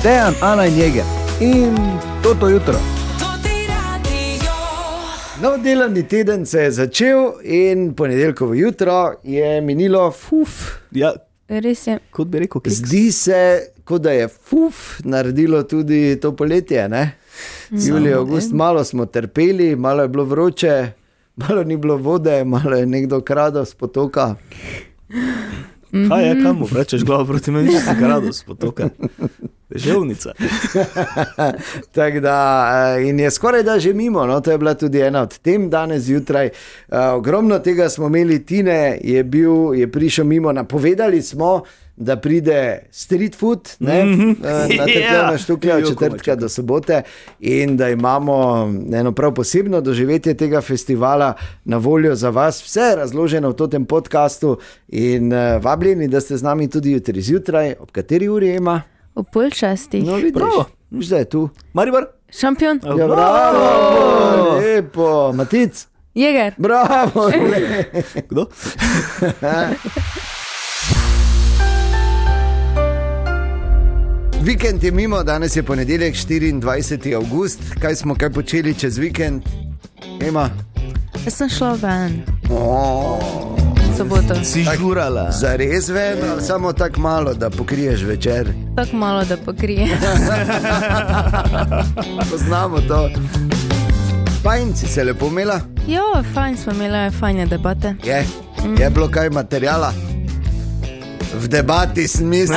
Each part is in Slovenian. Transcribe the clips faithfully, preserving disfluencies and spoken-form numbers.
Dejan, Ana in Jeger. In toto jutro. Nov delovni teden se je začel in ponedeljkovo jutro je minilo fuf. Ja, res je. Kot bi rekel, keks. Zdi se, kot da je fuf naredilo tudi to poletje, ne? Julij, avgust, malo smo trpeli, malo je bilo vroče, malo ni bilo vode, malo je nekdo kradel z potoka. Kaj je, kam mu vrečeš glavo proti meni, če si kradel z potoka? Želvnica. Tako da, in je skoraj da že mimo, no, to je bila tudi ena od tem danes zjutraj. Uh, ogromno tega smo imeli, Tine je bil, je prišel mimo, napovedali smo, da pride street food, ne, mm-hmm. uh, na tekljena štuklja od četrtka do sobote in da imamo eno prav posebno doživetje tega festivala na voljo za vas, vse razloženo v tem podcastu in uh, vabljeni, da ste z nami tudi jutri zjutraj, ob kateri uri ima? V pol šestih. No, vidiš, vidiš, da je tu. Maribor? Šampion? Ja, bravo, lepo. Matic? Jeger? Bravo. Kdo? Vikend je mimo, danes je ponedeljek, štiriindvajseti avgust. Kaj smo kaj počeli čez vikend? Ema? Jaz sem šla ven. Oh. Soboto. Si žurala. Zares ven, ali samo tako malo, da pokriješ večer? Tako malo, da pokrije. Poznamo to. Fajn, si se lepo imela? Jo, fajn smo imeli, fajne debate. Je, mm. je bilo kaj materijala? V debati smislu.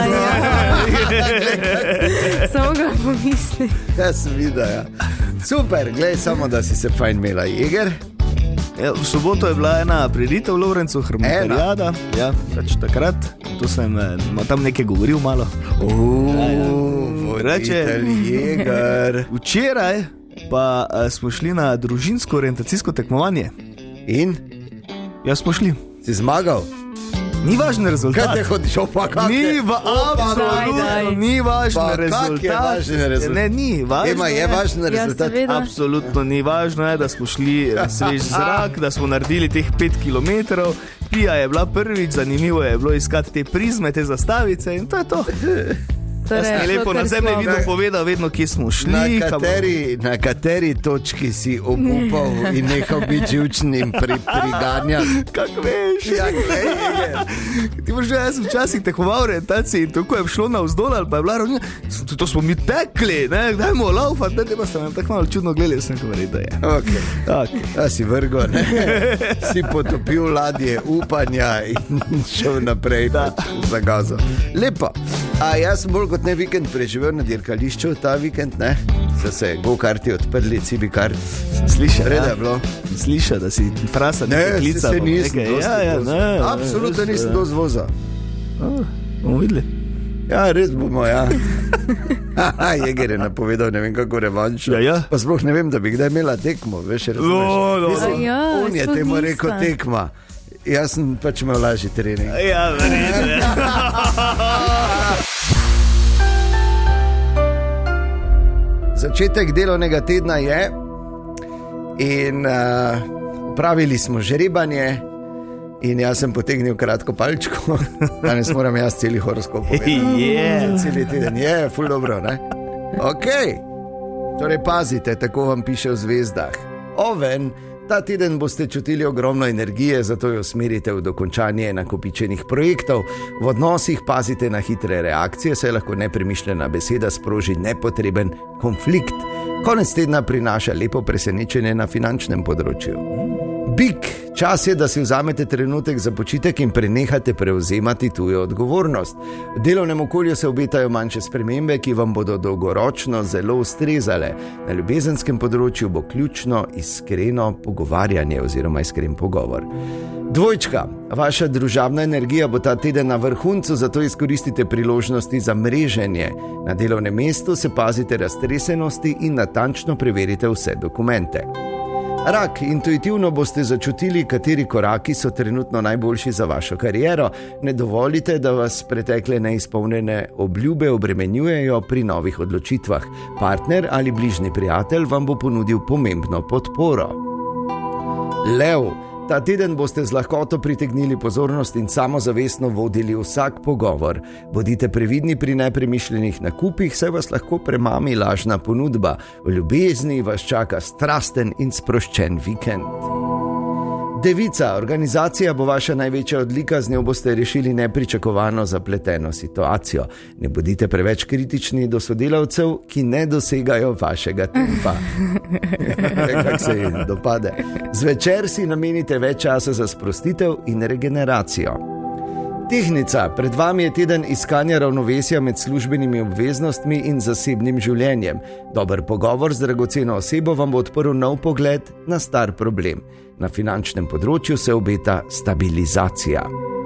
Samo ga pomisli. Ja, sem videl, ja. Super, glej, samo da si se fajn imela. Jeger? Ja, v soboto je bila ena prireditev v Lovrencu, Hrmontarijada. Ja, pač takrat. Tu sem tam nekaj govoril malo. Uuu, reče Jeger. Včeraj pa smo šli na družinsko orientacijsko tekmovanje. In? Ja, smo šli. Si zmagal? Ni važen rezultat. Kaj te hodiš, opa, kak je? Ni, va, absolutno, ni važen Pa, rezultat. kak je važen rezultat? Ne, ni važno. Ema, je važen rezultat? Ja, absolutno ni važno je, da smo šli svež zrak, da smo naredili teh pet kilometrov. Pija je bila prvič, zanimivo je bilo iskati te prizme, te zastavice in to je to. Jaz sem lepo na zemlji vidno povedal, vedno, kje smo šli. Na kateri, na kateri točki si obupal in nehal biti živčen in pri, priganjal? Kak veš? Ja, glej, je. Ti boš že, jaz sem včasih tekoval orientaciji in tako je šlo navzdol ali pa je bila ravnja. To smo mi tekli, ne, dajmo laufat, ne, te pa sem tako malo čudno gledali, sem ko veril, da je. Ok, tak. Ja, si vrgo, ne, si potopil ladje upanja in šel naprej za gazo. Lepo, a jaz sem bolj kot ne vikend preživel na dirkališču, ta vikend, ne? So se go-karti odprli, cibi-kart. Slišal, Reda je bilo. Slišal, da si frasa nekaj klica. Ne, se nisem dosti ja, ja, ne, absolutno ne, nisem dosti voza. Oh, bomo videli. Ja, res bomo, ja. Jeger je napovedal, ne vem kako revanšo. Ja, ja. Pa sploh ne vem, da bi kdaj imela tekmo, veš, razumeš. No, no. Mislim, ja, on je temu rekel tekma. Jaz sem pač imel lažji trening. Ja, verjetno. Začetek delovnega tedna je in uh, pravili smo žrebanje in jaz sem potegnil kratko palčko. Danes moram jaz celi horoskop povedati. Yeah. Celi teden je, ful dobro, ne? Ok, torej pazite, tako vam piše v zvezdah. Oven, ta teden boste čutili ogromno energije, zato jo usmerite v dokončanje nakopičenih projektov. V odnosih pazite na hitre reakcije, saj lahko nepremišljena beseda sproži nepotreben konflikt. Konec tedna prinaša lepo presenečenje na finančnem področju. Bik, čas je, da si vzamete trenutek za počitek in prenehate prevzemati tujo odgovornost. V delovnem okolju se obetajo manjše spremembe, ki vam bodo dolgoročno zelo ustrezale. Na ljubezenskem področju bo ključno iskreno pogovarjanje oziroma iskren pogovor. Dvojčka, vaša družabna energija bo ta teden na vrhuncu, zato izkoristite priložnosti za mreženje. Na delovnem mestu se pazite raztresenosti in natančno preverite vse dokumente. Rak, intuitivno boste začutili, kateri koraki so trenutno najboljši za vašo kariero. Ne dovolite, da vas pretekle neizpolnjene obljube obremenjujejo pri novih odločitvah. Partner ali bližnji prijatelj vam bo ponudil pomembno podporo. Lev, Ta teden boste z lahkoto pritegnili pozornost in samozavestno vodili vsak pogovor. Bodite previdni pri nepremišljenih nakupih, saj vas lahko premami lažna ponudba. V ljubezni vas čaka strasten in sproščen vikend. Devica, organizacija bo vaša največja odlika, z njo boste rešili nepričakovano zapleteno situacijo. Ne bodite preveč kritični do sodelavcev, ki ne dosegajo vašega tempa. Kako se jim dopade. Zvečer si namenite več časa za sprostitev in regeneracijo. Tehnica, pred vami je teden iskanja ravnovesja med službenimi obveznostmi in zasebnim življenjem. Dober pogovor z dragoceno osebo vam bo odprl nov pogled na star problem. Na finančnem področju se obeta stabilizacija.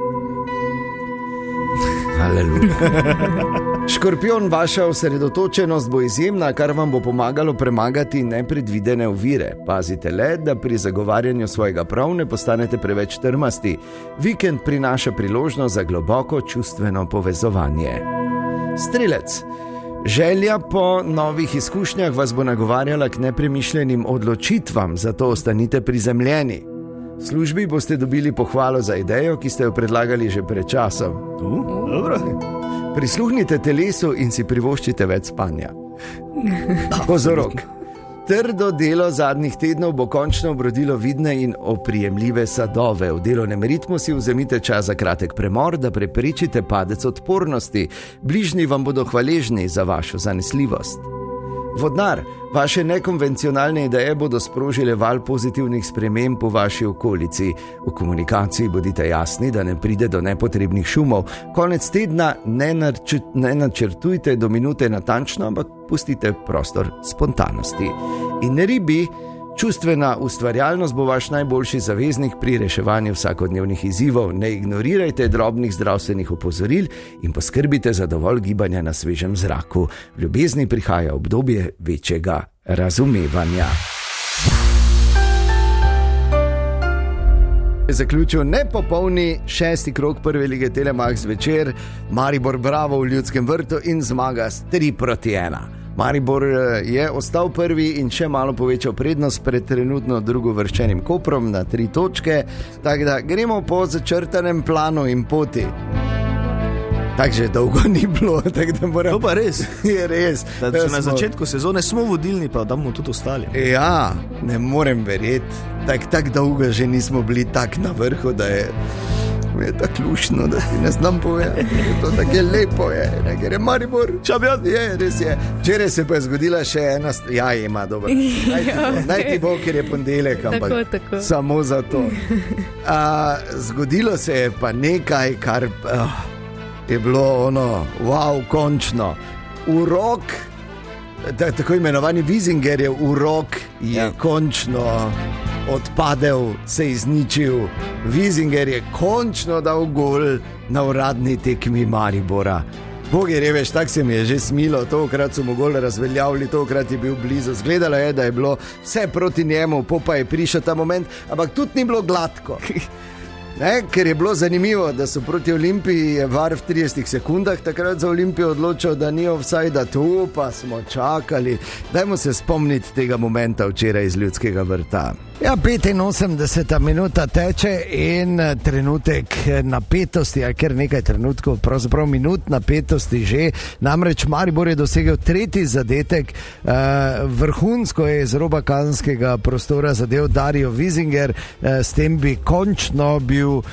Haleluja. Škorpion, vaša osredotočenost bo izjemna, kar vam bo pomagalo premagati nepredvidene ovire. Pazite le, da pri zagovarjanju svojega prav ne postanete preveč trmasti. Vikend prinaša priložnost za globoko čustveno povezovanje. Strelec. Želja po novih izkušnjah vas bo nagovarjala k nepremišljenim odločitvam, zato ostanite prizemljeni. V službi boste dobili pohvalo za idejo, ki ste jo predlagali že pred časom. Uh, dobro. Prisluhnite telesu in si privoščite več spanja. Pozorok. Trdo delo zadnjih tednov bo končno obrodilo vidne in oprijemljive sadove. V delovnem ritmu si vzemite čas za kratek premor, da preprečite padec odpornosti. Bližnji vam bodo hvaležni za vašo zanesljivost. Vodnar, vaše nekonvencionalne ideje bodo sprožile val pozitivnih sprememb v vaši okolici. V komunikaciji bodite jasni, da ne pride do nepotrebnih šumov. Konec tedna ne, načr ne načrtujte do minute natančno, ampak pustite prostor spontanosti. In ribi, čustvena ustvarjalnost bo vaš najboljši zaveznik pri reševanju vsakodnevnih izzivov. Ne ignorirajte drobnih zdravstvenih opozoril in poskrbite za dovolj gibanja na svežem zraku. V ljubezni prihaja obdobje večjega razumevanja. Zaključil nepopolni šesti krog prve lige Telemax večer. Maribor bravo v Ljudskem vrtu in zmaga s tri proti ena. Maribor je ostal prvi in še malo povečal prednost pred trenutno drugovrščenim Koprom na tri točke, tako da gremo po začrtanem planu in poti. Tako že dolgo ni bilo, tako da moram... To pa res. Je res. Da, da na smo... začetku sezone smo vodilni, pa da bomo tudi ostali. Ja, ne morem verjeti. Tako tak dolgo že nismo bili tak na vrhu, da je... je tako lušno, da ti ne znam povedati. To tako je lepo, je, ne, ker je Maribor. Čabjad. Je, res je. Včeraj se pa je zgodila še ena... St... Ja, ima, dobro. Naj ti bo, naj ti bo, ker je ponedeljek, ampak tako, tako. Samo za to. A, zgodilo se je pa nekaj, kar uh, je bilo ono, wow, končno. Urok, tako imenovani Wisingerjev urok je ja. končno odpadel, se izničil. Wiesinger je končno dal gol na uradni tekmi Maribora. Bogi reveš, tak se mi je že smilo, tokrat so mu gol razveljavili, tokrat je bil blizu. Zgledalo je, da je bilo vse proti njemu, popa je prišel ta moment, ampak tudi ni bilo gladko. Ne, ker je bilo zanimivo, da so proti Olimpiji je V A R v tridesetih sekundah takrat za Olimpijo odločil, da ni offside, tu pa smo čakali. Dajmo se spomniti tega momenta včeraj iz Ljudskega vrta. Ja, petinosemdeseta minuta teče in trenutek napetosti, ali kar nekaj trenutkov, pravzaprav minut napetosti že. Namreč Maribor je dosegel tretji zadetek, uh, vrhunsko je iz roba kazenskega prostora zadev Dario Wiesinger, uh, s tem bi končno bil uh,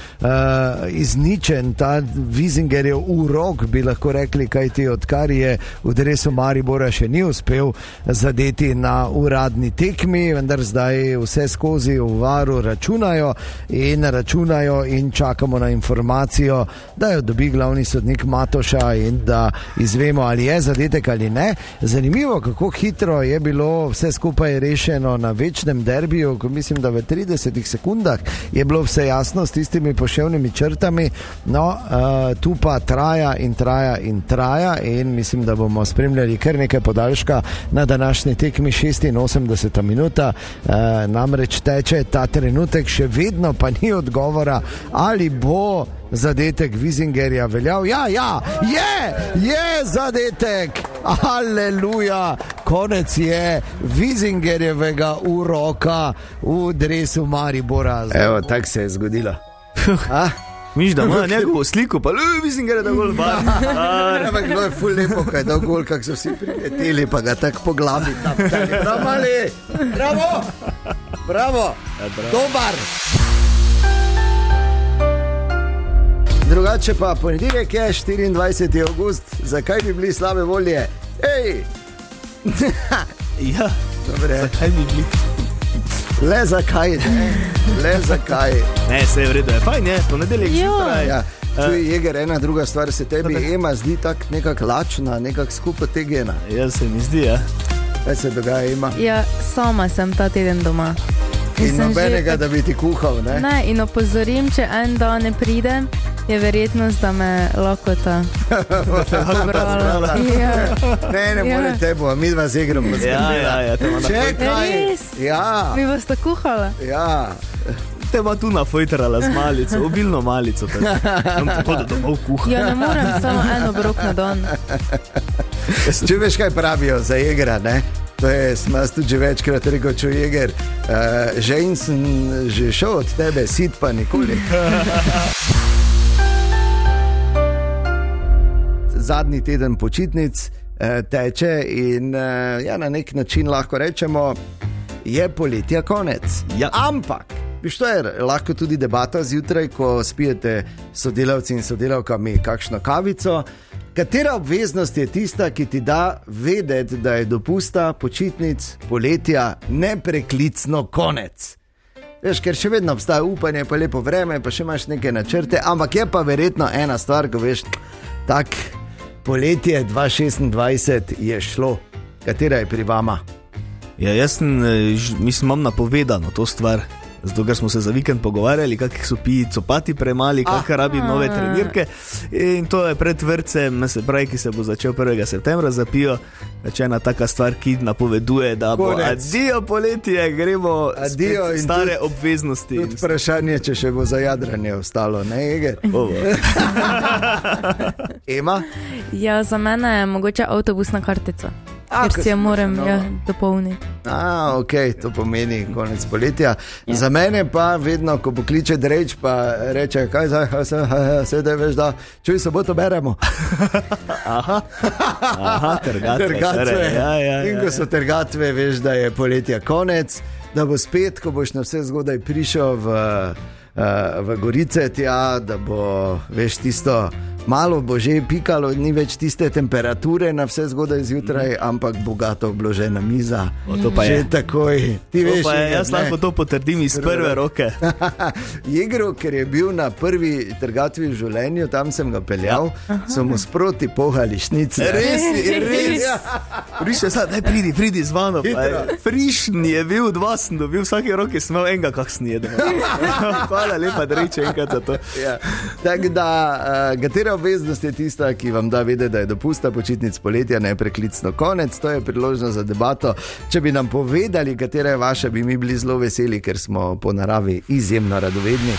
izničen ta Wiesingerjev urok, bi lahko rekli, kajti odkar je v dresu Maribora še ni uspel zadeti na uradni tekmi, vendar zdaj vse skozi v V A R-u računajo in računajo in čakamo na informacijo, da jo dobi glavni sodnik Matoša in da izvemo, ali je zadetek ali ne. Zanimivo, kako hitro je bilo vse skupaj rešeno na večnem derbiju, ko mislim, da v tridesetih sekundah je bilo vse jasno s tistimi poševnimi črtami. No, uh, tu pa traja in traja in traja in mislim, da bomo spremljali kar nekaj podaljška na današnji tekmi. Šestinosemdeseta minuta, uh, namreč teče ta trenutek, še vedno pa ni odgovora, ali bo zadetek Wiesingerja veljal. Ja, ja, je, je zadetek, aleluja, konec je Vizingerjevega uroka v dresu Maribora. Evo, tako se je zgodilo. Miš, da ima njegovo sliko, pa ljubi Vizinger, da gol bar. Ampak bilo je ful lepo, kaj da gol, kak so vsi prileteli, pa ga tako po glavi taptali. Bravo, mali! Bravo! Bravo! Dobar! Drugače pa ponedeljek je štiriindvajseti avgust, zakaj bi bili slabe volje? Ej! Ja, dobre. Zakaj bi bili? Le zakaj, ne? Le zakaj? Ne, se je v redu, je fajn, je, ponedeljek zjutraj. Ja, čuj, Jeger, ena druga stvar, se tebi Ema zdi tak nekak lačna, nekak skupaj tegena. Ja, se mi zdi, ja. Kaj se dogaja, Ema? Ja, sama sem ta teden doma. In nobenega, da bi ti kuhal, ne? Ne, in opozorim, če en dan ne pridem, je verjetnost, da me lakota pobrala. Ja. Ne, ne Ja. more tebo, mi dva z Egrom Ja, ja, ja, te ima na Čekaj! Res? Ja, Mi boste kuhala? ja. Te ima tu nafojtrala z malico, obilno malico. Tam tako, da domov kuha. Ja, ne morem samo en obrok na dan. Če veš, kaj pravijo za Jegra, ne? To je, sem jaz tudi že večkrat rekel, čo Jeger, uh, žen sem že šel od tebe, sit pa nikoli. Zadnji teden počitnic uh, teče in uh, ja, na nek način lahko rečemo, je poletja konec. Ja. Ampak, viš, to je lahko tudi debata zjutraj, ko spijete sodelavci in sodelavkami kakšno kavico. Katera obveznost je tista, ki ti da vedeti, da je dopusta, počitnic, poletja nepreklicno konec? Veš, ker še vedno obstaja upanje, pa lepo vreme, pa še imaš neke načrte, ampak je pa verjetno ena stvar, ko veš, tak, poletje dva tisoč šestindvajset je šlo. Katera je pri vama? Ja, jaz sem, eh, ž- mislim, imam napovedano to stvar. Zato, ker smo se za vikend pogovarjali, kakih so piji copati premali, kakih rabi nove trenirke. In to je pred vrtcem, se pravi, ki se bo začel prvega septembra za pijo. Če ena taka stvar, ki napoveduje, da bo Konec. adijo poletje, gremo Adijo spet in stare tudi- obveznosti. Tudi vprašanje, če še bo za jadranje ostalo, ne, Jeger? Ovo. Ema? Ja, za mene je mogoče avtobusna kartica. A, Ker ko si jo si moram nova. ja, dopolniti. A, ok, to pomeni konec poletja. Ja. Za mene pa vedno, ko pokliče Dreč, pa reče, kaj zdaj, ha, se, ha, ha, sedaj veš, da čuj, soboto beremo. Aha, aha, trgatve. Trgatve. torej, Ja, ja, In ja, ko so trgatve, veš, da je poletja konec, da bo spet, ko boš na vse zgodaj prišel v, uh, v Gorice tja, da bo, veš, tisto malo bo že pikalo, ni več tiste temperature na vse zgodaj zjutraj, ampak bogato obložena miza. O, to pa že je. takoj. Ti To veš, pa je, Jeger, jaz ne? lahko to potrdim iz prve roke. Jegro, ker je bil na prvi trgatvi v življenju, tam sem ga peljal, ja. so mu sproti pohali šnice. Res je, res. Ja. Prišel sem, daj pridi, pridi z mano. Frišn je bil, dva sem dobil, vsake roke sem imel enega, kak sem jedel. Hvala lepa, da reče enkrat za to. Ja. Tako da, uh, katera obveznost je tista, ki vam da vedeti, da je dopusta počitnic poletja nepreklicno konec? To je priložnost za debato. Če bi nam povedali, katera je vaša, bi mi bili zelo veseli, ker smo po naravi izjemno radovedni.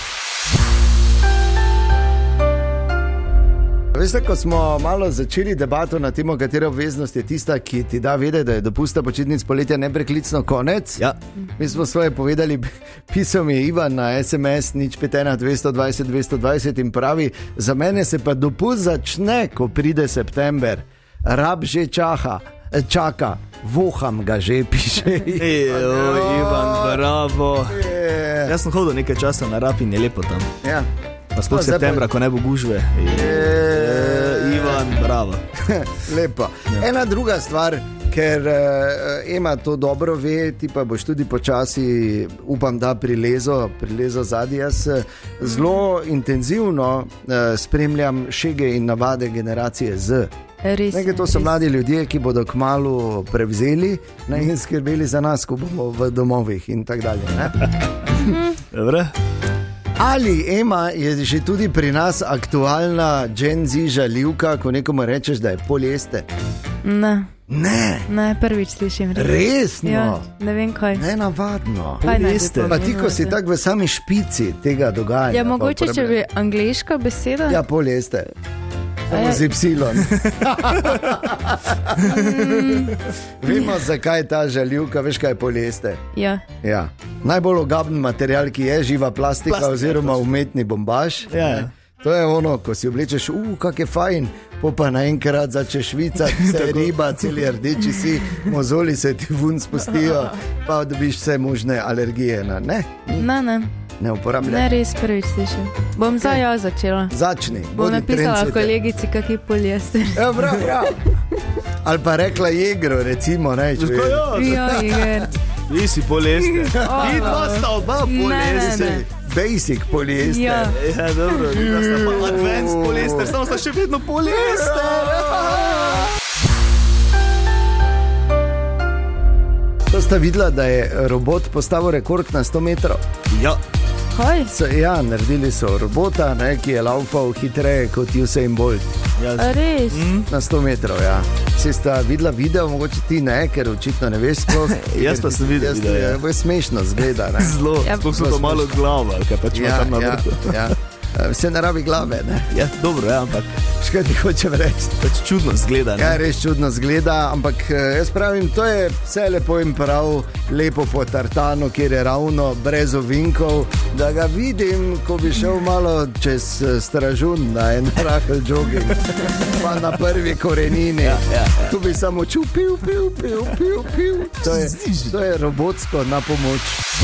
Veste, ko smo malo začeli debato na temo, katera obveznost je tista, ki ti da vedeti, da je dopusta počitnic poletja nepreklicno konec. Ja. Mi smo svoje povedali, pisal mi je Ivan na es em es nič pet ena dvesto dvajset dvesto dvajset in pravi, za mene se pa dopust začne, ko pride september. Rab že čaha, čaka, voham ga že, piše. Ejo, Ivan, bravo. Je. Jaz sem hodil nekaj časa na Rab in je lepo tam. Ja. Pa sploh No, zdaj pa- septembra, ko ne bo gužve. Je. Ivan, bravo. Lepo. Ena druga stvar, ker uh, Ema to dobro ve, ti pa boš tudi počasi, upam, da prilezo, prilezo zadnji. Jaz eh, zelo intenzivno uh, spremljam šege in navade generacije Z. Res, Nekaj, to so res. mladi ljudje, ki bodo kmalu prevzeli, ne, in skrbeli za nas, ko bomo v domovih in tako dalje. Ne? Dobre? Ali, Ema, je že tudi pri nas aktualna Gen Z žaljivka, ko nekomu rečeš, da je poljeste? Ne, Ne, ne, prvič slišim. resno. Ja, ne vem kaj. Ne navadno. Kaj naj bi Poljester. to Pa ti, ko si pomenilo? tako v sami špici tega dogajanja. Ja, pa mogoče, če bi uporabljaš- angleška beseda. Ja, poljeste. Z Y. Vemo, zakaj je ta žaljivka, veš kaj je polijester. Ja. Ja. Najbolj ogaben material, ki je živa plastika, Plastika, oziroma točno. umetni bombaž. Ja. Ne. To je ono, ko si oblečeš, uh, kak je fajn, po pa naenkrat začneš švicati, vse je riba, celi rdeči si, mozoli se ti vun spustijo, pa dobiš vse možne alergije. Na, ne, Ne, ne, ne uporabljaj. ne res prvič slišim. Bom okay. zdaj jaz začela. Začni. Bom bodi napisala trendsetter. kolegici, kak je polijester. Ja, prav, prav. Ali pa rekla Jegro, recimo, ne, če Tako, ja, Ja, Iger. Vi si polijester. O, Vi dva sta oba Ne, ne, polijester. ne. basic polijester. Ja. Ja, dobro, vi dva sta pa advanced polijester, samo sta še vedno polijester. To sta videla, da je robot postavil rekord na sto metrov. Ja. Kaj? So, ja, naredili so robota, ne, ki je laufal hitreje kot Usain Bolt. Ja, A res? Mm. Na sto metrov, ja. Si sta videla video, mogoče ti ne, ker očitno ne veš sploh. Jaz pa sem videl Jaz- video, ja. ja. Smešno zgleda, ne. Zelo, Ja. sploh so to malo glava, kaj pač ima Ja, tam na ja, vrhu. ja. Vse na rabi glave, ne. Ja, dobro, ja, ampak Škaj ti hočem reči. pač čudno zgleda. Ja, Ne? res čudno zgleda, ampak eh, jaz pravim, to je vse lepo in prav, lepo po tartanu, kjer je ravno, brez ovinkov, da ga vidim, ko bi šel malo čez eh, Stražun na en rahel jogging, pa na prvi korenini, Ja, ja, ja. tu bi samo čul, pil, pil, pil, pil, pil. To je, to je robotsko na pomoč.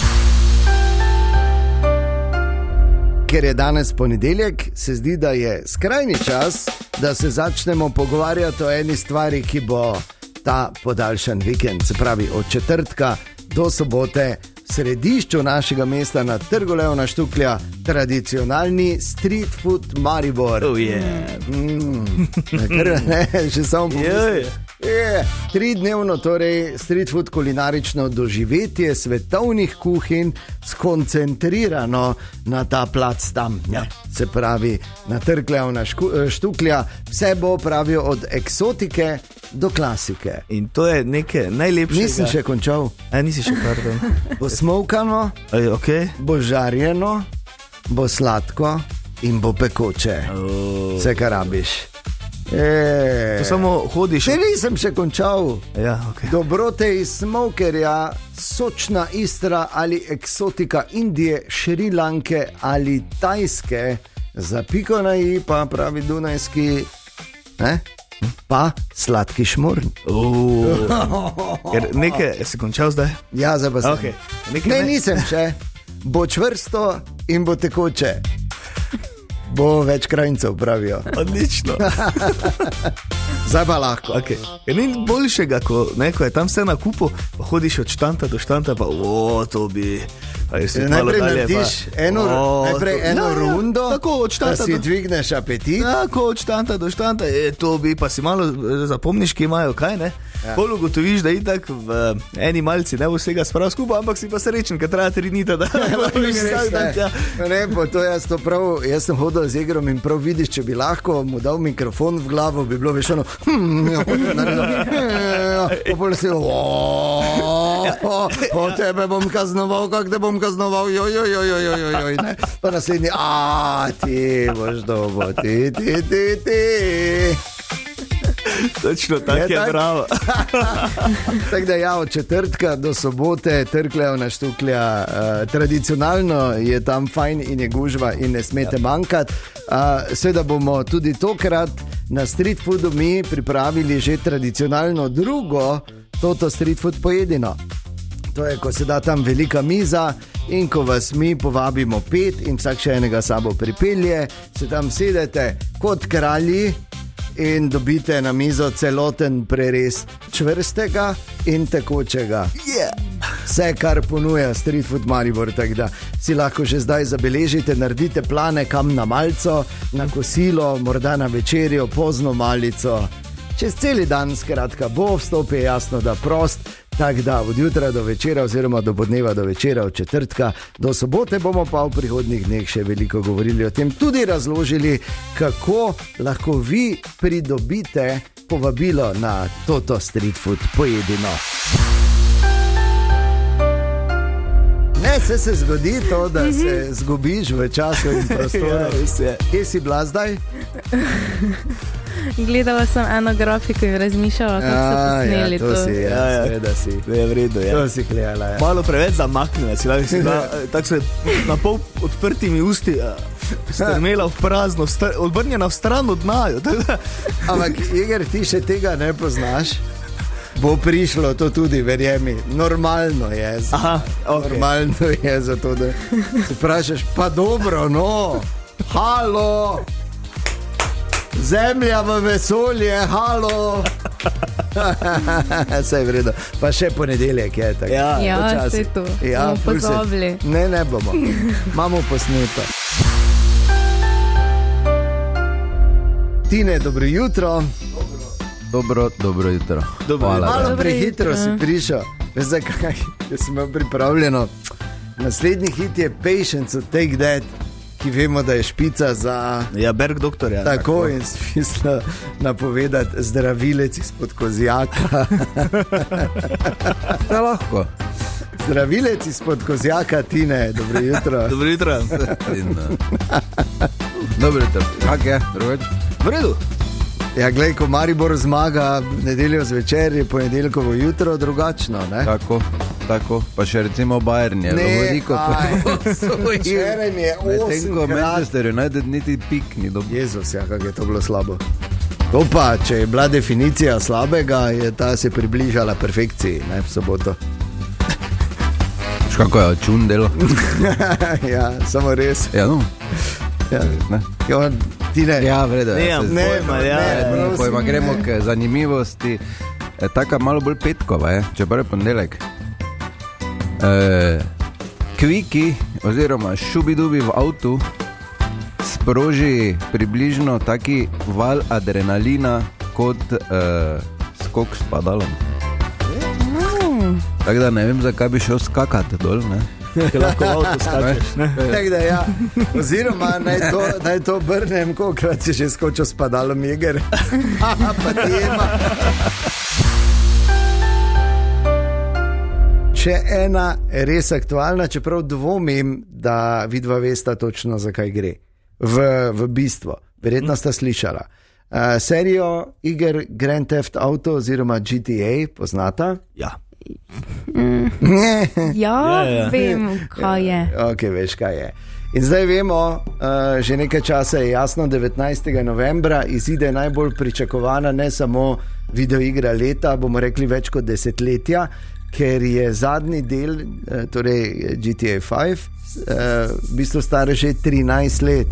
Ker je danes ponedeljek, se zdi, da je skrajni čas, da se začnemo pogovarjati o eni stvari, ki bo ta podaljšan vikend, se pravi od četrtka do sobote v središču našega mesta na Trgu Leona Štuklja, tradicionalni street food Maribor. Oh, yeah. Mm, kar, ne, že samo Je, pomislim. je. Je, tridnevno torej street food kulinarično doživetje svetovnih kuhinj, skoncentrirano na ta plac tam. Ja. Se pravi, na Trg Leona Šku- Štuklja, vse bo pravijo od eksotike do klasike. In to je nekaj najlepšega. Nisem še končal. A, nisi še pardon. Bo smokano, Aj, okay. bo žarjeno, bo sladko in bo pekoče. oh. Vse, kar rabiš. E, To samo hodiš. še nisem še končal. Ja, okay. Dobrote iz smokerja, sočna Istra ali eksotika Indije, Šrilanke ali Tajske, za piko na i pa pravi Dunajski, ne? Pa sladki šmorn. Oh. Ker nekaj si končal zdaj. Ja, zdaj pa sem. Okay. Nekaj Ne, ne- nisem še. Bo čvrsto in bo tekoče. Bo več krajncev, pravijo. Odlično. Zdaj pa lahko. Okay. Ker ni boljšega, ko, ne, ko je tam vse na kupu, pa hodiš od štanta do štanta, pa o, to bi. Pa jaz si malo Najprej dalje, narediš pa, eno, o, najprej to- eno ja, ja, rundo, tako od da štanta si do dvigneš apetit. Ja, ko od štanta do štanta, je, to bi pa si malo eh, zapomniš, ki imajo kaj, ne? Ja. Pol ugotoviš, da itak v eh, eni malci ne bo vsega sprav skupaj, ampak si pa srečen, ker traja tri dni, da greš vsak dan tja. Ne, po to jaz, to prav, jaz sem hodil z igrom in prav vidiš, če bi lahko mu dal mikrofon v glavo, bi bilo veš ono, hm, ja, naredil, pa si, o tebe bom kaznoval, kak te bom kaznoval, joj, joj, joj, joj, joj, joj, ne. Pa naslednji, a ti boš dobo, ti, ti, ti, ti. Točno tako Je je, tak? bravo. Tako da ja, od četrtka do sobote Trg Leona Štuklja, uh, tradicionalno je tam fajn in je gužva in ne smete manjkati. Uh, Seveda bomo tudi tokrat na street foodu mi pripravili že tradicionalno drugo, toto street food pojedino. To je, ko se da tam velika miza in ko vas mi povabimo pet in vsak še enega sabo pripelje, se tam sedete kot kralji in dobite na mizo celoten prerez čvrstega in tekočega. Yeah. Vse, kar ponuja street food Maribor, tako da si lahko že zdaj zabeležite, naredite plane kam na malco, na kosilo, morda na večerjo, pozno malico. Čez celi dan, skratka, bo vstop je jasno, da prost. Tako da od jutra do večera, oziroma do podneva do večera, od četrtka do sobote, bomo pa v prihodnjih dneh še veliko govorili o tem, tudi razložili, kako lahko vi pridobite povabilo na toto street food pojedino. Ne, se se zgodi to, da se zgubiš v času in prostoru. Ja, res je. Kje si bila zdaj? Gledala sem eno grafiko in razmišljala, kako so posneli ja, to. Si, ja, Ja, ja. seveda si. Je v redu, ja. To si klijala, ja. Malo preveč zamaknila, si lahko si da, tako se na pol odprtimi usti ja, strmela v prazno, str, odbrnjena v stran od naju. Ampak, Igor, ti še tega ne poznaš? Bo prišlo to tudi, verjemi. Normalno je. Aha, okay. Normalno je zato, da se vprašaš, pa dobro, no, halo, Zemlja v vesolje, halo. Saj je vredo. Pa še ponedeljek je tako. Ja, Ja, počasi. vse to. Ja, Bomo ful se- pozabili. Ne, ne bomo. Imamo posneto. Tine, dobro jutro. Dobro, dobro jutro. Dobro Hvala. jutro. Malo Dobro prehitro jutro. si prišel. Veš zakaj? Jaz sem imel pripravljeno. Naslednji hit je Patience od Take That, ki vemo, da je špica za... Ja, Berg doktorja. Tako in smisla napovedati zdravilec izpod kozjaka. Da lahko. Zdravilec izpod kozjaka, Tine, dobro jutro. Dobro jutro. In, uh, dobro jutro. Kak je, drugač? V redu. Ja, glej, ko Maribor zmaga v nedeljo zvečer, je ponedeljkovo jutro drugačno, ne? Tako, tako. Pa še recimo Bayern je. Lovoriko, včeraj mi je medtem ko osemkrat. Manchester United niti pik ni dobil. Jezus, ja, kako je to bilo slabo. To pa, če je bila definicija slabega, je ta se približala perfekciji, ne, v soboto. Veš, kako je čun delo? Ja, samo res. Ja, no. Ja. Ne? Jo, Tine, Ja, vredo. Ne, ja, se ne, spomnim. ma, ja, Ne, prosim. ni pojma, gremo k zanimivosti. E, taka malo bolj petkova je, čeprav je ponedeljek. E, Kviki oziroma šubidubi v avtu sproži približno taki val adrenalina kot e, skok s padalom. Tako da ne vem, zakaj bi šel skakati dol, ne? Ker lahko v avto skačeš, ne? tak da ja. Oziroma, naj to, naj to obrnem, kolikrat si že skočil s padalom, Jeger. Pa tema. Še ena res aktualna, čeprav dvomim, da vidva vesta točno, zakaj gre. V, v bistvu, verjetno sta slišala. Uh, serijo iger Grand Theft Auto oziroma G T A poznata? Ja. Ne. Ja, Ja, ja. vem, kaj je. Ok, veš, kaj je. In zdaj vemo, uh, že nekaj časa je jasno, devetnajstega novembra izide najbolj pričakovana ne samo videoigra leta, bomo rekli več kot desetletja, ker je zadnji del, uh, torej G T A pet, uh, v bistvu star že trinajst let.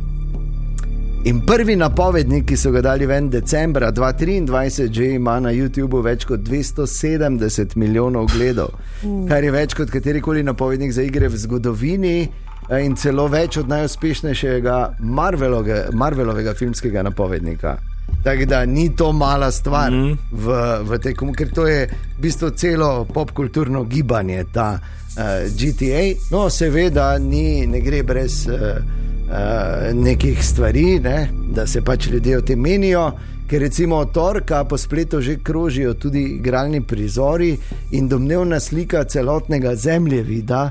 In prvi napovednik, ki so ga dali ven decembra dva tisoč triindvajset, že ima na YouTubu več kot dvesto sedemdeset milijonov gledov, kar je več kot katerikoli napovednik za igre v zgodovini eh, in celo več od najuspešnejšega Marvelovega, Marvelovega filmskega napovednika. Tako da ni to mala stvar mm. v, v tekom, ker to je v bistvu celo popkulturno gibanje, ta uh, G T A. No, seveda ni, ne gre brez uh, uh, nekih stvari, ne, da se pač ljudje o tem menijo, ker recimo od torka po spletu že krožijo tudi igralni prizori in domnevna slika celotnega zemljevida.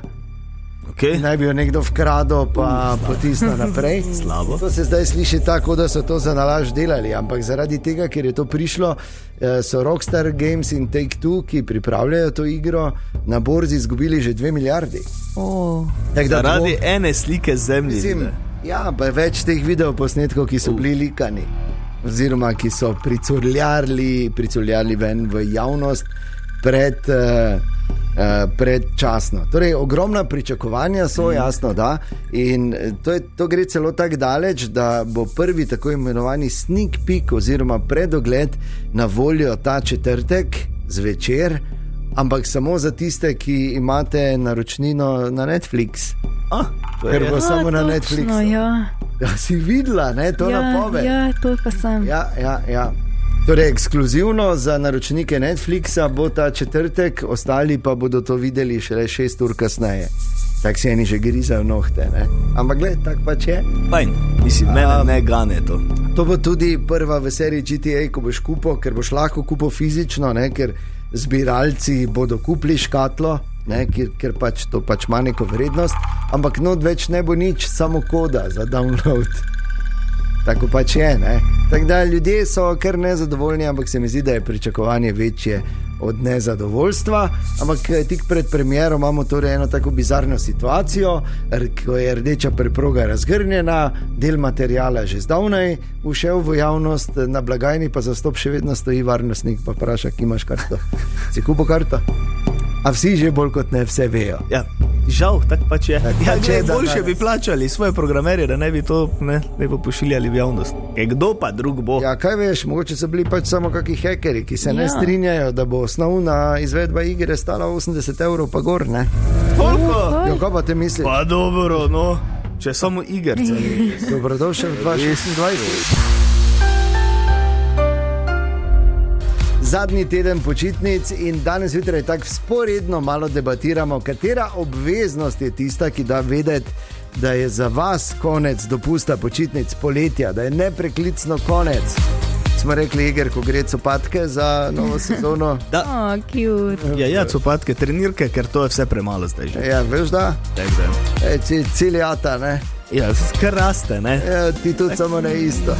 Okay. Naj bi jo nekdo vkradel, pa potisnil naprej. Slabo. To se zdaj sliši tako, da so to za nalaž delali, ampak zaradi tega, ker je to prišlo, so Rockstar Games in Take-Two, ki pripravljajo to igro, na borzi izgubili že dve milijardi. Oh. Tak da Zaradi dvo- ene slike zemlje. Mislim, ja, pa je več teh videoposnetkov, ki so bili likani, oziroma ki so pricurljali, pricurljali ven v javnost pred, uh, uh, predčasno. Torej, ogromna pričakovanja so, jasno, da. In to, je, to gre celo tako daleč, da bo prvi tako imenovani sneak peek oziroma predogled na voljo ta četrtek zvečer, ampak samo za tiste, ki imate naročnino na Netflix. Ah, to Ker je. bo samo na točno, Netflixu. Ja, Ja, si videla, ne, to ja, napoved. ja, to pa sem. Ja, ja, ja. Torej, ekskluzivno za naročnike Netflixa bo ta četrtek, ostali pa bodo to videli šele šest ur kasneje. Tako si eni že grizajo nohte, ne? Ampak gled, tak pač je. Fajn, mislim, mene Um, ne gane to. To bo tudi prva v seriji G T A, ko boš kupil, ker boš lahko kupil fizično, ne? Ker zbiralci bodo kupili škatlo, ne? Ker, ker pač to pač ima neko vrednost, ampak not več ne bo nič, samo koda za download. tako pač je, ne. Tako da ljudje so kar nezadovoljni, ampak se mi zdi, da je pričakovanje večje od nezadovoljstva, ampak tik pred premiero imamo torej eno tako bizarno situacijo, ko je rdeča preproga razgrnjena, del materijala že zdavnaj ušel v javnost, na blagajni pa za stop še vedno stoji varnostnik, pa vpraša, ki imaš karto. Si kupo karto? A vsi že bolj kot ne vse vejo. Ja, žal, tako pač je. Tak Ja, pač če je, da boljše danes. bi plačali svoje programerje, da ne bi to ne, ne bi pošiljali v javnost. E, kdo pa drug bo? Ja, kaj veš, mogoče so bili pač samo kakšni hekeri, ki se ne Ja. strinjajo, da bo osnovna izvedba igre stala osemdeset evrov pa gor, ne? Koliko? Jo, kaj pa te misliš? Pa dobro, no, če samo igrce. Dobrodošel v dva tisoč šestindvajset. Zadnji teden počitnic in danes jutraj tako sporedno malo debatiramo, katera obveznost je tista, ki da vedeti, da je za vas konec dopusta počitnic poletja, da je nepreklicno konec. Smo rekli, Iger, ko gre copatke za novo sezono. Da, Oh, cute. ja, ja, copatke, trenirke, ker to je vse premalo zdaj že. Ja, veš da? Tak, da. E, ci- ciljata, ne? Ja, kar raste, ne? Ja, ti tudi samo ne isto.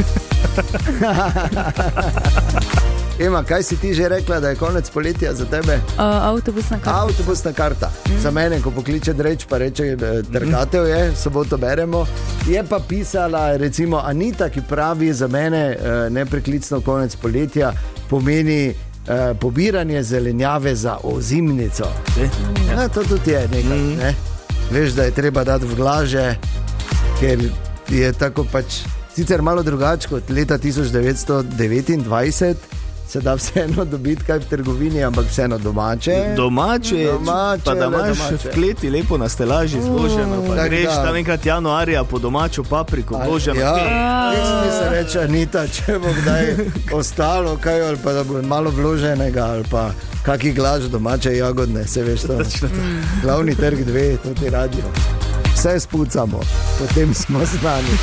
Ema, kaj si ti že rekla, da je konec poletja za tebe? Uh, avtobusna karta. Avtobusna karta. Mm. Za mene, ko pokliče dreč, pa reče, da trgatev je, soboto beremo. Je pa pisala recimo Anita, ki pravi, za mene eh, nepreklicno konec poletja pomeni eh, pobiranje zelenjave za ozimnico. Ja, to tudi je nekaj. Mm. Ne? Veš, da je treba dati v glaže, ker je tako pač sicer malo drugače kot leta tisoč devetsto devetindvajset, se da vseeno dobiti kaj v trgovini, ampak vseeno domače. Domače, Domače, pa da le imaš domače. v kleti lepo na stelaži zloženo, pa Tak greš da. tam enkrat januarja po domačo papriko vloženo. Ja, res mi se reče, Anita, če bo kdaj ostalo kaj, ali pa da bo malo vloženega, ali pa kaki glaž domače jagodne, se veš to. Točno to. Glavni trg dve, to ti radio. Vse spucamo, potem smo znani.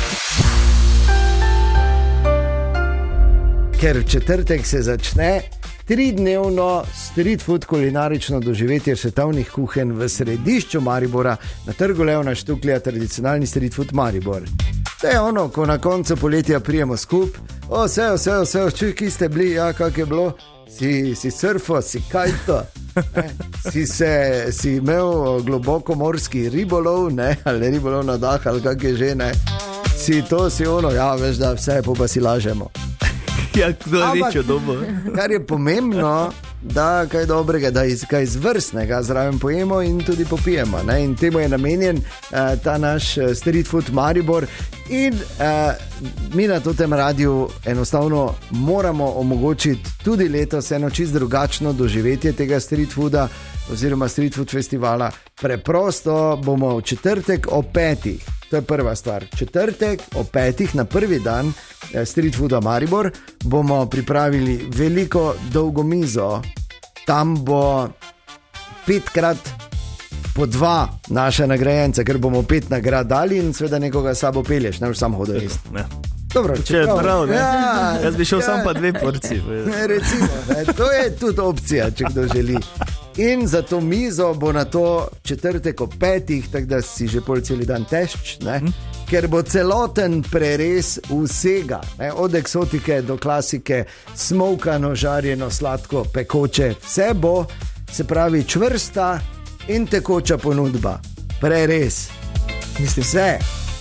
Ker v četrtek se začne tridnevno street food kulinarično doživetje svetovnih kuhenj v središču Maribora, na trgu Leona Štuklja, tradicionalni street food Maribor. To je ono, ko na koncu poletja prijemo skup, o, vse, vse, vse, čuj, ki ste bili, ja, kak je bilo, si, si surfo, si kajto, ne? si, se, si imel globoko morski ribolov, ne? Ali ribolov na dah, ali kak je že, ne? Si to, si ono, ja, veš, da vse, pa pa si lažemo. Ja, kdo je Ampak- večjo dobo? Kar je pomembno, da kaj dobrega, da iz, kaj izvrstnega zraven pojemo in tudi popijemo. Ne? In temu je namenjen uh, ta naš eh, street food Maribor. In uh, mi na tem radiju enostavno moramo omogočiti tudi letos eno čist drugačno doživetje tega street fooda oziroma street food festivala. Preprosto bomo v četrtek ob petih. To je prva stvar. Četrtek ob petih, na prvi dan eh, Street Fooda Maribor, bomo pripravili veliko dolgo mizo. Tam bo petkrat po dva naša nagrajenca, ker bomo pet nagrad dali in seveda nekoga s sabo pelješ, ne boš sam hodil jesti. Ja. Dobro, Če je prav, ne? Ja, Jaz bi šel ja. sam pa dve porciji. Ne, recimo, ne, to je tudi opcija, če kdo želi. In za to mizo bo na to četrtek ob petih, tako da si že pol cel dan tešč, ne? Ker bo celoten prerez vsega, ne? Od eksotike do klasike, smokano, žarjeno, sladko, pekoče, vse bo, se pravi, čvrsta in tekoča ponudba. Prerez. Mislim, vse.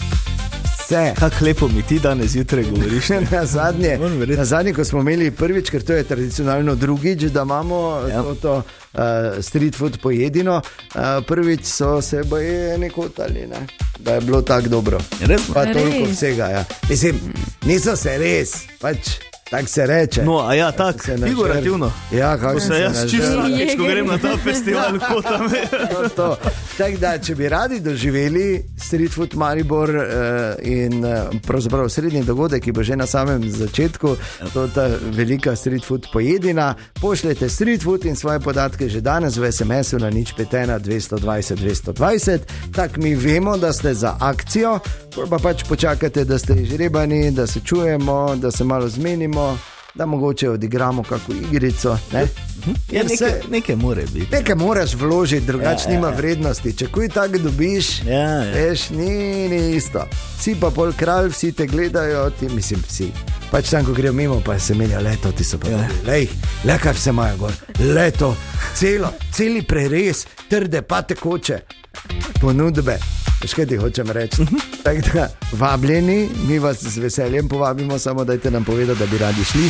Vse. Kako lepo mi ti danes zjutraj govoriš. Na zadnje, Moram verjeti. na zadnje, ko smo imeli prvič, ker to je tradicionalno drugič, da imamo Ja. to, to uh, street food pojedino, uh, prvič so se boje nekotali, ne? Da je bilo tako dobro. Res? Pa Res? toliko vsega. Ja. Mislim, niso se res, pač tako se reče. No, a ja, tako, Se nažer- figurativno. Ja, kako Ko se jaz nažer- čisto vsakeč, ko Je. grem na ta festival, kot tam je. To, to. Tak da, če bi radi doživeli Street Food Maribor uh, in uh, pravzaprav srednji dogodek, ki bo že na samem začetku, to je ta velika Street Food pojedina, pošljete Street Food in svoje podatke že danes v es em esu na nič pet ena dvesto dvajset dvesto dvajset, tako mi vemo, da ste za akcijo, pol pa pač počakate, da ste izžrebani, da se čujemo, da se malo zmenimo da mogoče odigramo kako igrico. Ne? Ja, nekaj, nekaj more biti. Nekaj moraš vložiti, drugače ja, nima ja, ja. vrednosti. Če kuj tako dobiš, ja, ja. veš, ni, ni isto. Si pa pol kralj, vsi te gledajo, ti mislim vsi. Pač tam, ko grejo mimo, pa se menja leto, ti so pa ja. lej, le kaj vse imajo gor. Leto, celo, celi prerez, trde pa tekoče, ponudbe. Veš, kaj ti hočem reči? Tako da, vabljeni, mi vas z veseljem povabimo, samo dajte nam povedati, da bi radi šli.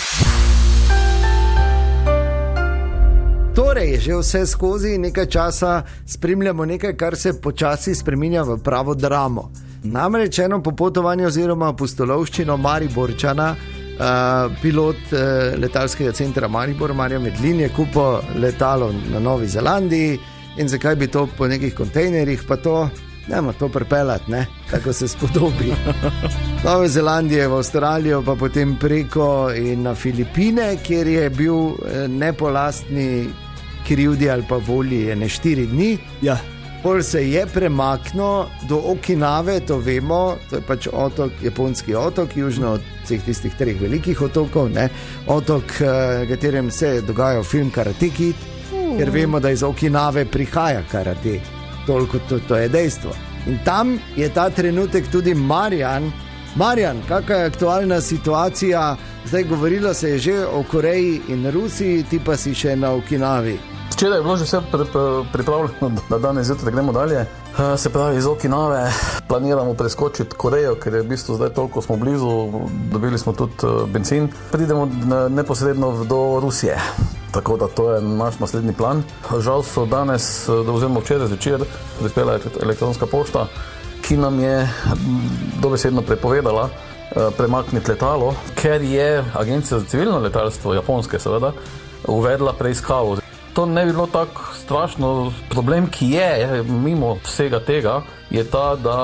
Torej, že vse skozi nekaj časa spremljamo nekaj, kar se počasi spreminja v pravo dramo. Namreč eno popotovanje oziroma pustolovščino Mariborčana, uh, pilot uh, letalskega centra Maribor, Marjan Medlin, je kupil letalo na Novi Zelandiji in zakaj bi to po nekih kontejnerjih pa to, nema to pripeljati, ne, tako se spodobi. Nove Zelandije v Avstralijo, pa potem preko in na Filipine, kjer je bil ne po lastni krivdi ali pa volji ene štiri dni. Ja. Pol se je premaknil do Okinave, to vemo, to je pač otok, japonski otok, južno od vseh tistih treh velikih otokov, ne? Otok, v katerem se dogaja film Karate Kid, mm. ker vemo, da iz Okinave prihaja karate. Toliko, to, to je dejstvo. In tam je ta trenutek tudi Marjan. Marjan, kakva je aktualna situacija? Zdaj govorilo se je že o Koreji in Rusiji, ti pa si še na Okinavi. Včeraj je bilo že vse pripravljeno, da danes zjutraj gremo dalje. Se pravi, iz Okinave planiramo preskočiti Korejo, ker je v bistvu zdaj toliko smo blizu, dobili smo tudi benzin. Pridemo neposredno do Rusije. Tako da to je naš naslednji plan. Žal so danes, da vzemo včeraj zvečer, prispela elektronska pošta, ki nam je dobesedno prepovedala premakniti letalo, ker je Agencija za civilno letalstvo, japonske seveda, uvedla preiskavo. To ne bi bilo tako strašno. Problem, ki je mimo vsega tega, je ta, da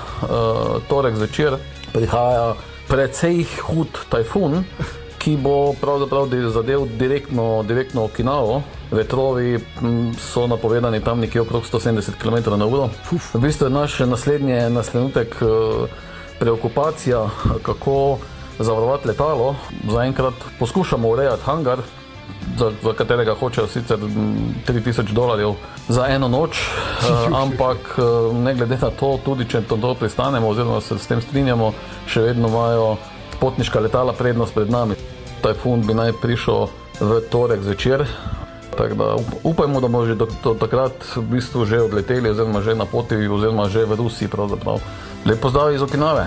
uh, torek zvečer prihaja precej hud tajfun, ki bo pravzaprav zadev direktno, direktno Okinavo. Vetrovi so napovedani tam nekje okrog sto sedemdeset kilometrov na uro. V bistvu je naš naslednji naslednutek uh, preokupacija, kako zavarovati letalo. Zaenkrat poskušamo urejati hangar, za, za katerega hočejo sicer tri tisoč dolarjev za eno noč, uh, ampak uh, ne glede na to, tudi če to, to pristanemo oziroma se s tem strinjamo, še vedno imajo potniška letala prednost pred nami. Tajfun bi naj prišel v torek zvečer, tako da upajmo, da bomo že do, do takrat v bistvu že odleteli oziroma že na poti oziroma že v Rusiji pravzaprav. Lep pozdrav iz Okinave.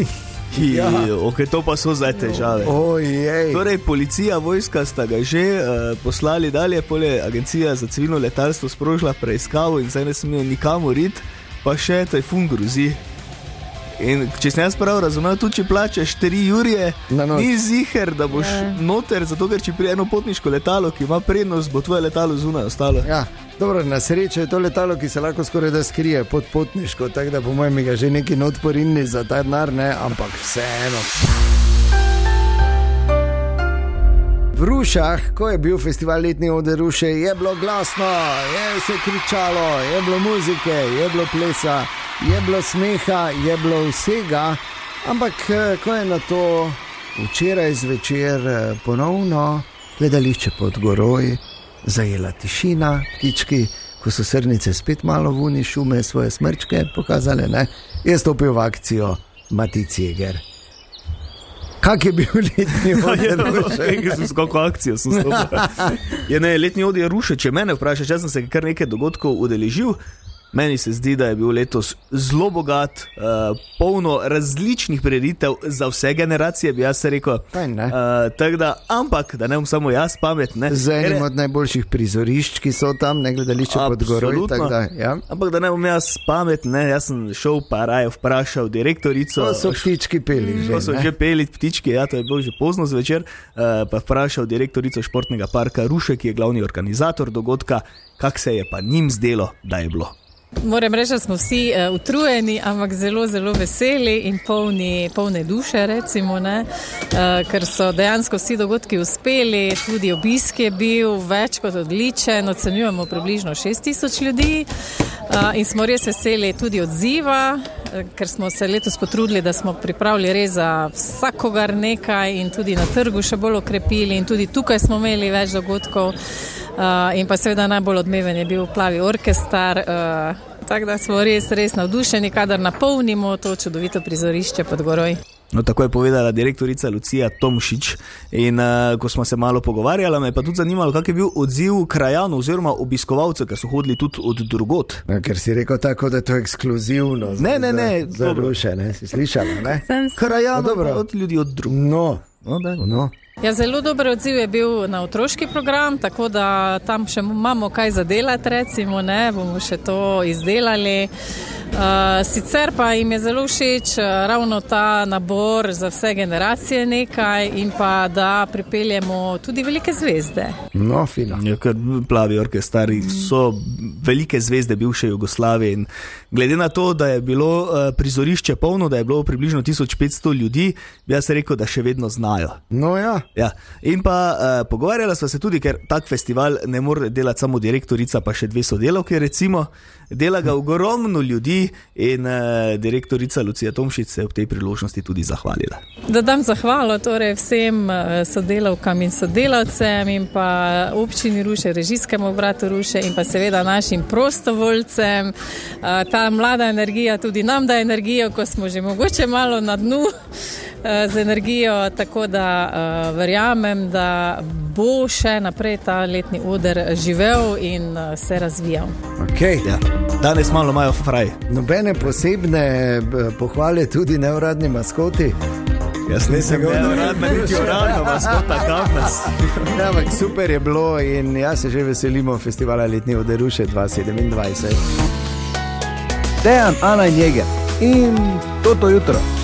Ja. Ok, to pa so zdaj težave. Ojej. Torej, policija, vojska sta ga že uh, poslali dalje, pole Agencija za civilno letalstvo sprožila preiskavo in zdaj ne smejo nikamor iti, pa še tajfun grozi. In če sem jaz prav razumel, tudi če plačeš tri jurje, ni ziher, da boš ja. noter, zato ker če prije eno potniško letalo, ki ima prednost, bo tvoje letalo zunaj ostalo. Ja, dobro, na srečo je to letalo, ki se lahko skoraj da skrije pod potniško, tako da po mojem ga že neki notporinni za ta denar, ne, ampak vseeno. V Rušah, ko je bil festival Letni ode Ruše, je bilo glasno, je se kričalo, je bilo muzike, je bilo plesa, je bilo smeha, je bilo vsega, ampak ko je na to včeraj zvečer ponovno gledališče pod goroj zajela tišina, ptički, ko so srnice spet malo vuni šume svoje smrčke pokazale, ne, je stopil v akcijo Matic Jeger. Kak je bil Letni ode Ruše? Kako akcijo sem stopil. Je ne, Letni ode Ruše, če mene vprašaš, jaz sem se kar nekaj dogodkov udeležil. Meni se zdi, da je bil letos zelo bogat, uh, polno različnih prireditev za vse generacije, bi jaz se rekel. Uh, tak da, ampak, da ne bom samo jaz pamet, ne. Z enim od najboljših prizorišč, ki so tam, ne gledališče pod goroj. Tak da, ja. Ampak, da ne bom jaz pamet, ne, jaz sem šel pa raje vprašal direktorico. To so ptički peli že, To so ne? že peli ptički, ja, to je bilo že pozno zvečer, uh, pa vprašal direktorico športnega parka Ruše, ki je glavni organizator dogodka, kak se je pa njim zdelo, da je bilo. Moram reči, da smo vsi uh, utrujeni, ampak zelo, zelo veseli in polni, polne duše, recimo, ne, uh, ker so dejansko vsi dogodki uspeli, tudi obisk je bil več kot odličen, ocenjujemo približno šest tisoč ljudi. In smo res veseli tudi odziva, ker smo se letos potrudili, da smo pripravili res za vsakogar nekaj in tudi na trgu še bolj okrepili in tudi tukaj smo imeli več dogodkov. In pa seveda najbolj odmeven je bil Plavi orkestar, tako da smo res, res navdušeni, kadar napolnimo to čudovito prizorišče pod goroj. No, tako je povedala direktorica Lucija Tomšič in uh, ko smo se malo pogovarjali, me je pa tudi zanimalo, kak je bil odziv krajanov oziroma obiskovalcev, ki so hodili tudi od drugot. Ja, ker si rekel tako, da je to ekskluzivno. Ne, ne, ne. Za, za ruše, ne, si slišala, ne? Krajanov no, od ljudi od drugot. No, no, da. no. Ja, zelo dober odziv je bil na otroški program, tako da tam še imamo kaj zadelati, recimo, ne, bomo še to izdelali. Uh, sicer pa jim je zelo všeč uh, ravno ta nabor za vse generacije nekaj in pa da pripeljemo tudi velike zvezde. No, fino. Ja, ker Plavi orkestar so velike zvezde bivše Jugoslavije in glede na to, da je bilo uh, prizorišče polno, da je bilo približno tisoč petsto ljudi, bi jaz rekel, da še vedno znajo. No ja. Ja. In pa uh, pogovarjala sva se tudi, ker tak festival ne more delati samo direktorica, pa še dve sodelavke recimo, dela ga ogromno ljudi in uh, direktorica Lucija Tomšič se je ob tej priložnosti tudi zahvalila. Da dam zahvalo torej vsem sodelavkam in sodelavcem in pa občini Ruše, režijskemu obratu Ruše in pa seveda našim prostovoljcem. Uh, ta mlada energija tudi nam da energijo, ko smo že mogoče malo na dnu z energijo, tako da uh, verjamem, da bo še naprej ta letni oder živel in uh, se razvijal. Okay. Ja. Danes malo imajo fraj. Nobene posebne pohvale tudi neuradni maskoti? Jaz nisem neuradna, niti uradna maskota Kafnas. Ja, ampak super je bilo in jaz se že veselimo festivala Letni oder Ruše dva tisoč sedemindvajset. Dejan, Ana in Jeger in Toto jutro.